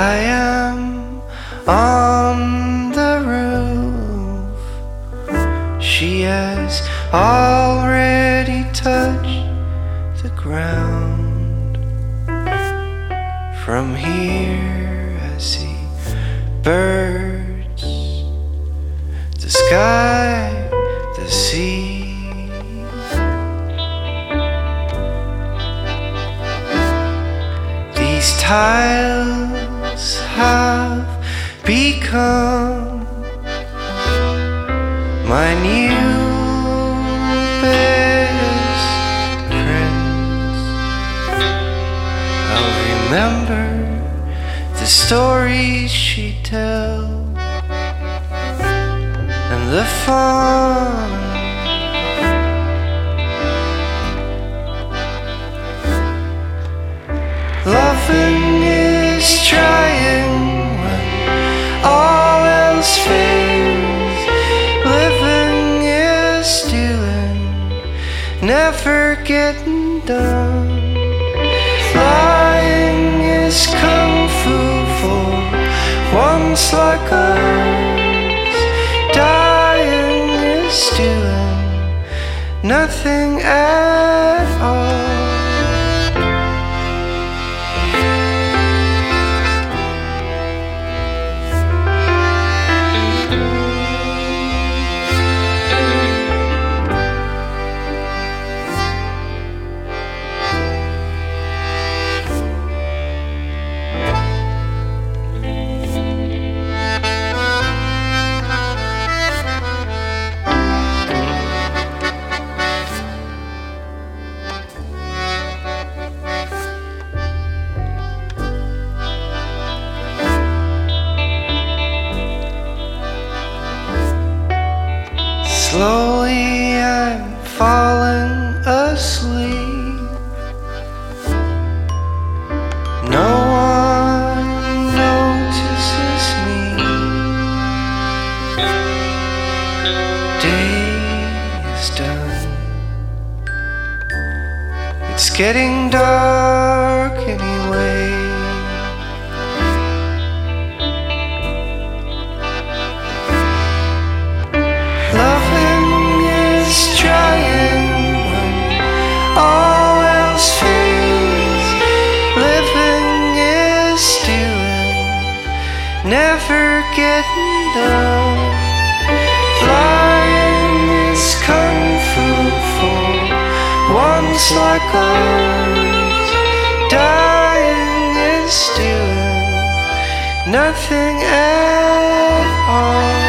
I am on the roof. She has already touched the ground. From here I see birds, the sky, the sea. These tiles have become my new best friends. I'll remember the stories she tells and the fun. Loving is trying when all else fails. Living is doing, never getting done. Flying is kung fu for ones like us. Dying is doing nothing at all. Slowly I'm falling asleep. No one notices me. Day is done. It's getting dark anyway. All else fails. Living is doing, never getting done. Flying is kung fu for ones like us. Dying is doing nothing at all.